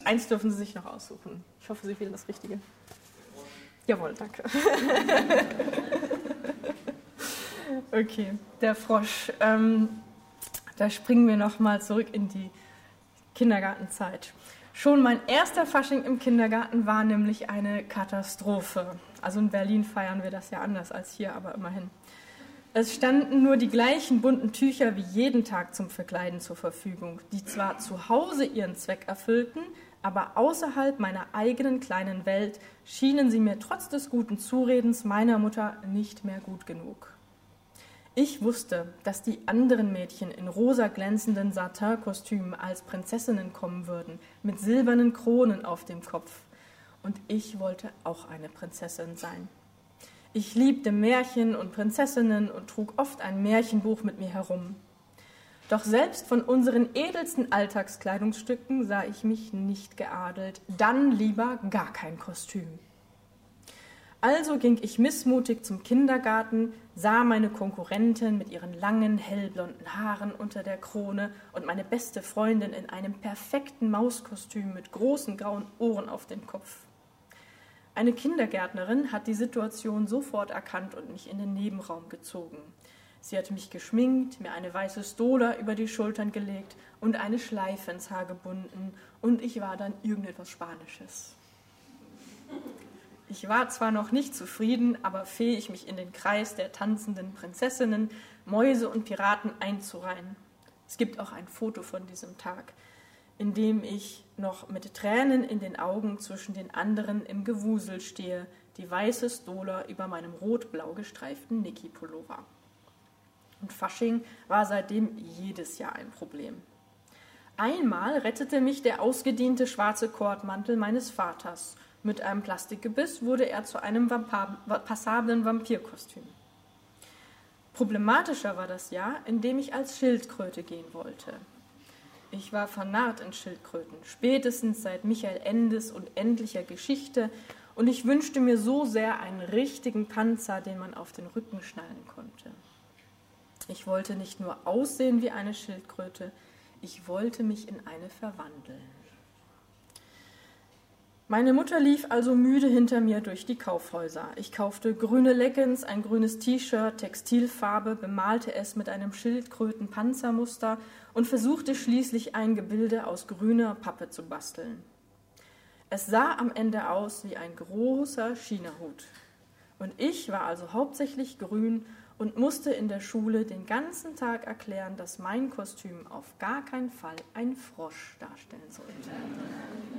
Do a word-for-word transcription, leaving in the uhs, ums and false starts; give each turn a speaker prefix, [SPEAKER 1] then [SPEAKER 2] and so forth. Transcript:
[SPEAKER 1] Eins dürfen Sie sich noch aussuchen. Ich hoffe, Sie wählen das Richtige. Jawohl, danke. Okay, der Frosch. Ähm, da springen wir nochmal zurück in die Kindergartenzeit. Schon mein erster Fasching im Kindergarten war nämlich eine Katastrophe. Also in Berlin feiern wir das ja anders als hier, aber immerhin. Es standen nur die gleichen bunten Tücher wie jeden Tag zum Verkleiden zur Verfügung, die zwar zu Hause ihren Zweck erfüllten, aber außerhalb meiner eigenen kleinen Welt schienen sie mir trotz des guten Zuredens meiner Mutter nicht mehr gut genug. Ich wusste, dass die anderen Mädchen in rosa glänzenden Satin-Kostümen als Prinzessinnen kommen würden, mit silbernen Kronen auf dem Kopf. Und ich wollte auch eine Prinzessin sein. Ich liebte Märchen und Prinzessinnen und trug oft ein Märchenbuch mit mir herum. Doch selbst von unseren edelsten Alltagskleidungsstücken sah ich mich nicht geadelt, dann lieber gar kein Kostüm. Also ging ich missmutig zum Kindergarten, sah meine Konkurrentin mit ihren langen, hellblonden Haaren unter der Krone und meine beste Freundin in einem perfekten Mauskostüm mit großen grauen Ohren auf dem Kopf. Eine Kindergärtnerin hat die Situation sofort erkannt und mich in den Nebenraum gezogen. Sie hat mich geschminkt, mir eine weiße Stola über die Schultern gelegt und eine Schleife ins Haar gebunden, und ich war dann irgendetwas Spanisches. Ich war zwar noch nicht zufrieden, aber fähig, mich in den Kreis der tanzenden Prinzessinnen, Mäuse und Piraten einzureihen. Es gibt auch ein Foto von diesem Tag, in dem ich noch mit Tränen in den Augen zwischen den anderen im Gewusel stehe, die weiße Stola über meinem rot-blau gestreiften Niki-Pullover. Und Fasching war seitdem jedes Jahr ein Problem. Einmal rettete mich der ausgediente schwarze Kordmantel meines Vaters. Mit einem Plastikgebiss wurde er zu einem passablen Vampirkostüm. Problematischer war das Jahr, in dem ich als Schildkröte gehen wollte. Ich war vernarrt in Schildkröten, spätestens seit Michael Endes und endlicher Geschichte, und ich wünschte mir so sehr einen richtigen Panzer, den man auf den Rücken schnallen konnte. Ich wollte nicht nur aussehen wie eine Schildkröte, ich wollte mich in eine verwandeln. Meine Mutter lief also müde hinter mir durch die Kaufhäuser. Ich kaufte grüne Leggings, ein grünes T-Shirt, Textilfarbe, bemalte es mit einem Schildkröten-Panzermuster und versuchte schließlich ein Gebilde aus grüner Pappe zu basteln. Es sah am Ende aus wie ein großer Chinahut. Und ich war also hauptsächlich grün und musste in der Schule den ganzen Tag erklären, dass mein Kostüm auf gar keinen Fall ein Frosch darstellen sollte.